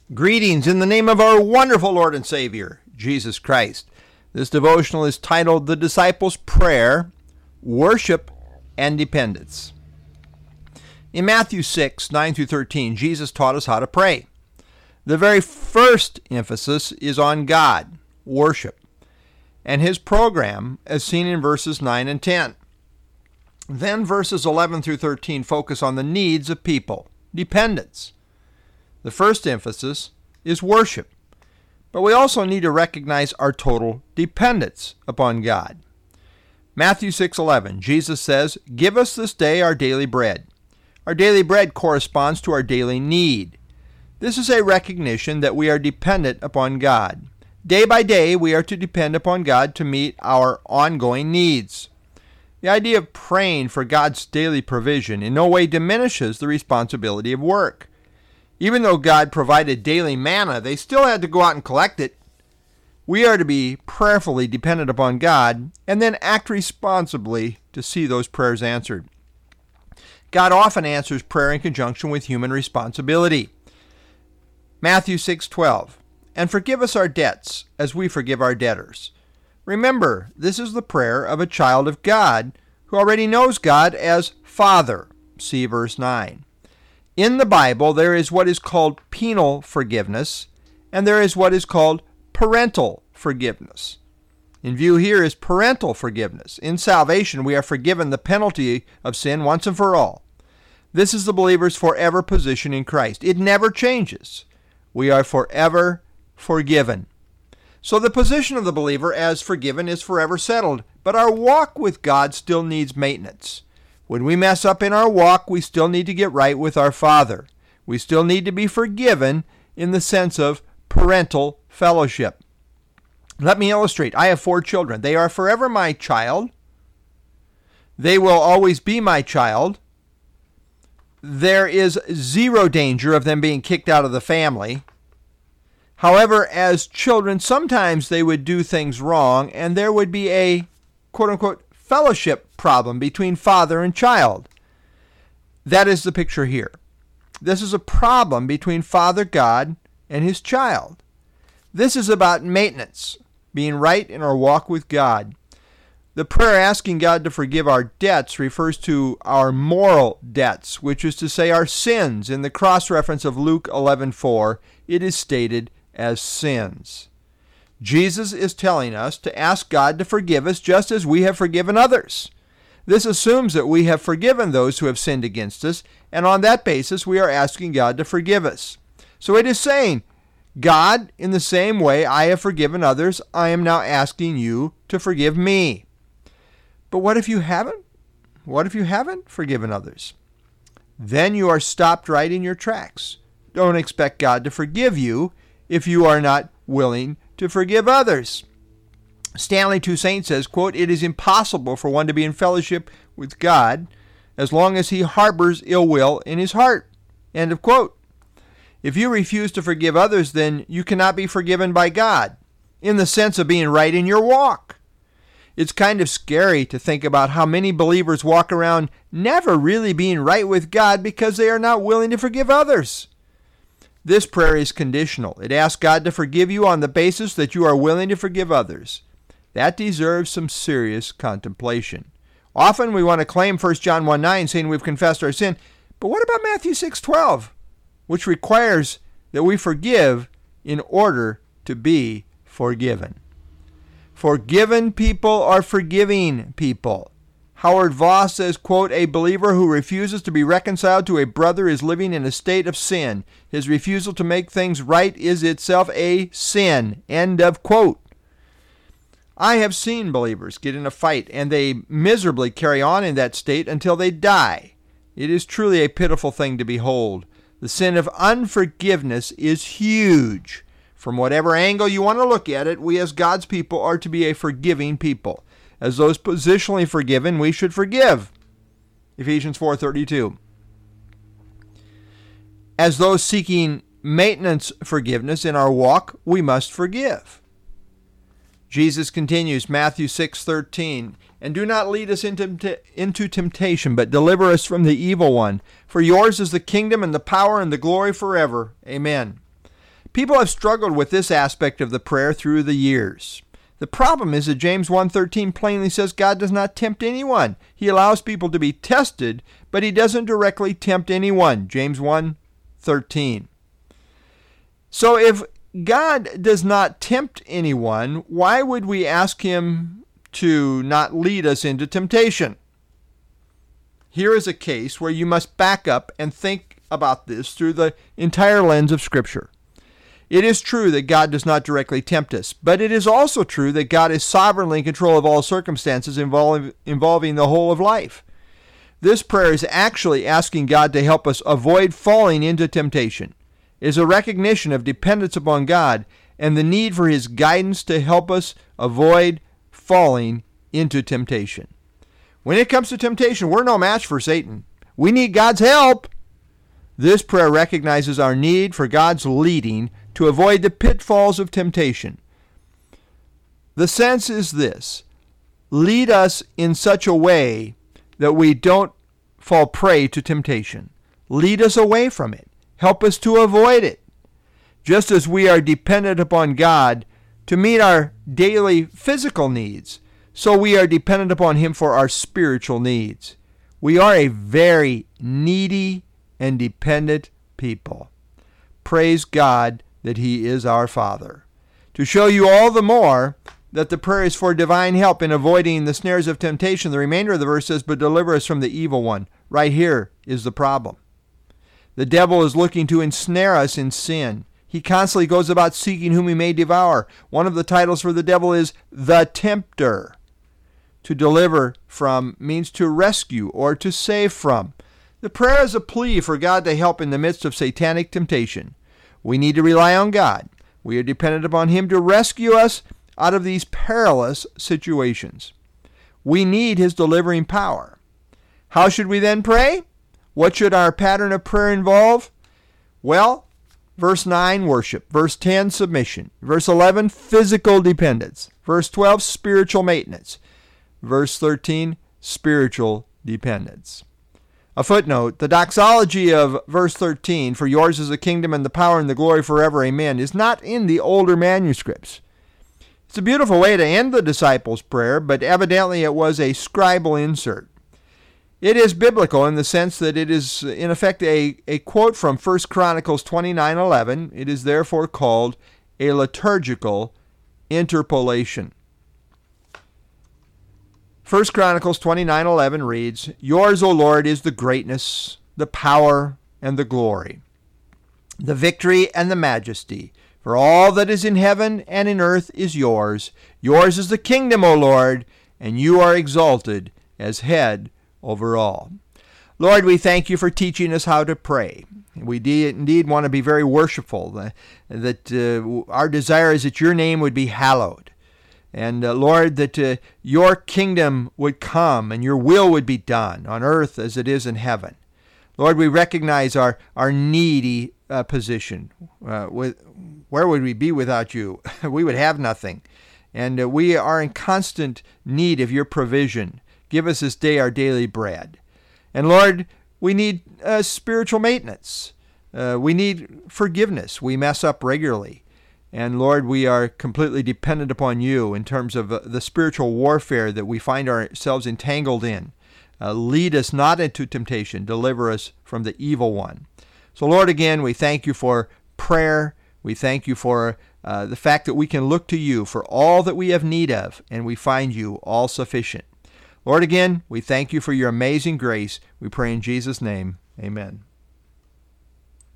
Greetings in the name of our wonderful Lord and Savior, Jesus Christ. This devotional is titled The Disciples' Prayer, Worship, and Dependence. In Matthew 6, 9 through 13, Jesus taught us how to pray. The very first emphasis is on God, worship, and his program as seen in verses 9 and 10. Then verses 11 through 13 focus on the needs of people, dependence. The first emphasis is worship, but we also need to recognize our total dependence upon God. Matthew 6:11, Jesus says, "Give us this day our daily bread." Our daily bread corresponds to our daily need. This is a recognition that we are dependent upon God. Day by day, we are to depend upon God to meet our ongoing needs. The idea of praying for God's daily provision in no way diminishes the responsibility of work. Even though God provided daily manna, they still had to go out and collect it. We are to be prayerfully dependent upon God and then act responsibly to see those prayers answered. God often answers prayer in conjunction with human responsibility. Matthew 6:12, "And forgive us our debts as we forgive our debtors." Remember, this is the prayer of a child of God who already knows God as Father. See verse 9. In the Bible, there is what is called penal forgiveness, and there is what is called parental forgiveness. In view here is parental forgiveness. In salvation, we are forgiven the penalty of sin once and for all. This is the believer's forever position in Christ. It never changes. We are forever forgiven. So the position of the believer as forgiven is forever settled, but our walk with God still needs maintenance. When we mess up in our walk, we still need to get right with our Father. We still need to be forgiven in the sense of parental fellowship. Let me illustrate. I have 4 children. They are forever my child. They will always be my child. There is zero danger of them being kicked out of the family. However, as children, sometimes they would do things wrong, and there would be a quote-unquote fellowship problem between father and child. That is the picture here. This is a problem between Father God and his child. This is about maintenance, being right in our walk with God. The prayer asking God to forgive our debts refers to our moral debts, which is to say our sins. In the cross-reference of Luke 11:4, it is stated as sins. Jesus is telling us to ask God to forgive us just as we have forgiven others. This assumes that we have forgiven those who have sinned against us, and on that basis we are asking God to forgive us. So it is saying, God, in the same way I have forgiven others, I am now asking you to forgive me. But what if you haven't? What if you haven't forgiven others? Then you are stopped right in your tracks. Don't expect God to forgive you if you are not willing to forgive others. Stanley Toussaint says, quote, "It is impossible for one to be in fellowship with God as long as he harbors ill will in his heart." End of quote. If you refuse to forgive others, then you cannot be forgiven by God, in the sense of being right in your walk. It's kind of scary to think about how many believers walk around never really being right with God because they are not willing to forgive others. This prayer is conditional. It asks God to forgive you on the basis that you are willing to forgive others. That deserves some serious contemplation. Often we want to claim 1 John 1:9 saying we've confessed our sin, but what about Matthew 6:12, which requires that we forgive in order to be forgiven? Forgiven people are forgiving people. Howard Voss says, quote, "A believer who refuses to be reconciled to a brother is living in a state of sin. His refusal to make things right is itself a sin." End of quote. I have seen believers get in a fight and they miserably carry on in that state until they die. It is truly a pitiful thing to behold. The sin of unforgiveness is huge. From whatever angle you want to look at it, we as God's people are to be a forgiving people. As those positionally forgiven, we should forgive. Ephesians 4:32. As those seeking maintenance forgiveness in our walk, we must forgive. Jesus continues, Matthew 6:13, "And do not lead us into temptation, but deliver us from the evil one. For yours is the kingdom and the power and the glory forever. Amen." People have struggled with this aspect of the prayer through the years. The problem is that James 1:13 plainly says God does not tempt anyone. He allows people to be tested, but he doesn't directly tempt anyone. James 1:13. So if God does not tempt anyone, why would we ask him to not lead us into temptation? Here is a case where you must back up and think about this through the entire lens of Scripture. It is true that God does not directly tempt us, but it is also true that God is sovereignly in control of all circumstances involving the whole of life. This prayer is actually asking God to help us avoid falling into temptation. It is a recognition of dependence upon God and the need for his guidance to help us avoid falling into temptation. When it comes to temptation, we're no match for Satan. We need God's help. This prayer recognizes our need for God's leading to avoid the pitfalls of temptation. The sense is this: lead us in such a way that we don't fall prey to temptation. Lead us away from it. Help us to avoid it. Just as we are dependent upon God to meet our daily physical needs, so we are dependent upon him for our spiritual needs. We are a very needy and dependent people. Praise God that he is our Father. To show you all the more that the prayer is for divine help in avoiding the snares of temptation, the remainder of the verse says, "But deliver us from the evil one." Right here is the problem. The devil is looking to ensnare us in sin. He constantly goes about seeking whom he may devour. One of the titles for the devil is the tempter. To deliver from means to rescue or to save from. The prayer is a plea for God to help in the midst of satanic temptation. We need to rely on God. We are dependent upon him to rescue us out of these perilous situations. We need his delivering power. How should we then pray? What should our pattern of prayer involve? Well, verse 9, worship. Verse 10, submission. Verse 11, physical dependence. Verse 12, spiritual maintenance. Verse 13, spiritual dependence. A footnote: the doxology of verse 13, "For yours is the kingdom and the power and the glory forever, amen," is not in the older manuscripts. It's a beautiful way to end the disciples' prayer, but evidently it was a scribal insert. It is biblical in the sense that it is, in effect, a quote from 1 Chronicles 29:11. It is therefore called a liturgical interpolation. 1 Chronicles 29:11 reads, "Yours, O Lord, is the greatness, the power, and the glory, the victory and the majesty. For all that is in heaven and in earth is yours. Yours is the kingdom, O Lord, and you are exalted as head over all." Lord, we thank you for teaching us how to pray. We indeed want to be very worshipful, that our desire is that your name would be hallowed. And Lord, that your kingdom would come and your will would be done on earth as it is in heaven. Lord, we recognize our needy position. Where would we be without you? We would have nothing. And we are in constant need of your provision. Give us this day our daily bread. And Lord, we need spiritual maintenance. We need forgiveness. We mess up regularly. And Lord, we are completely dependent upon you in terms of the spiritual warfare that we find ourselves entangled in. Lead us not into temptation. Deliver us from the evil one. So Lord, again, we thank you for prayer. We thank you for the fact that we can look to you for all that we have need of, and we find you all sufficient. Lord, again, we thank you for your amazing grace. We pray in Jesus' name. Amen.